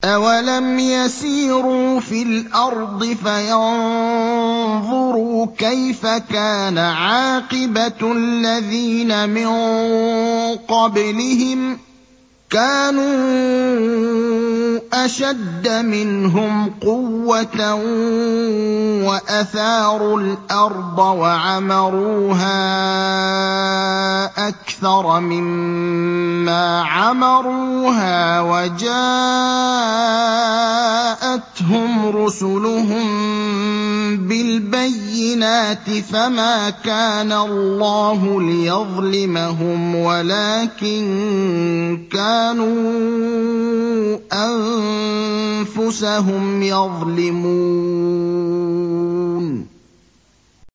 أَوَلَمْ يَسِيرُوا فِي الْأَرْضِ فَيَنظُرُوا كَيْفَ كَانَ عَاقِبَةُ الَّذِينَ مِن قَبْلِهِمْ ۚ كَانُوا أَشَدَّ مِنْهُمْ قُوَّةً وَأَثَارُوا الْأَرْضَ وَعَمَرُوهَا أَكْثَرَ مِمَّا عَمَرُوهَا وَجَاءَتْهُمْ رُسُلُهُم بِالْبَيِّنَاتِ فَمَا كَانَ اللَّهُ لِيَظْلِمَهُمْ وَلَٰكِن كَانُوا أَنفُسَهُمْ يَظْلِمُونَ